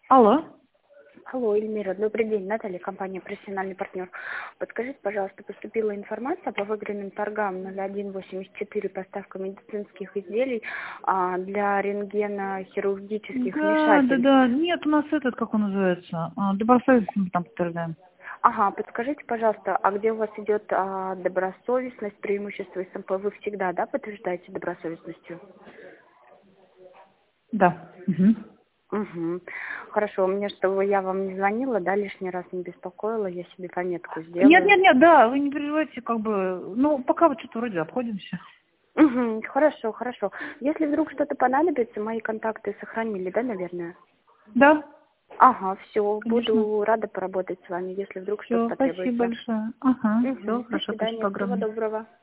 Алло. Алло, Эльмира, добрый день. Наталья, компания «Профессиональный партнер». Подскажите, пожалуйста, поступила информация по выигранным торгам 0184 поставка медицинских изделий для рентгенохирургических вмешательств. Да. Нет, у нас этот, как он называется, добросовестность мы там подтверждаем. Ага, подскажите, пожалуйста, а где у вас идет добросовестность, преимущество СМП? Вы всегда, да, подтверждаете добросовестностью? Да. Угу. Угу. Хорошо, мне, чтобы я вам не звонила, да, лишний раз не беспокоила, я себе пометку Нет, сделаю. да, вы не переживайте, как бы, ну, пока вот что-то вроде обходимся. Угу, хорошо, хорошо. Если вдруг что-то понадобится, мои контакты сохранили, да, наверное? Да, Ага, все, конечно. буду рада поработать с вами, если вдруг что-то Все, спасибо потребуется. большое. Ага, все, Угу, до хорошо, спасибо свидания, всего огромное. доброго.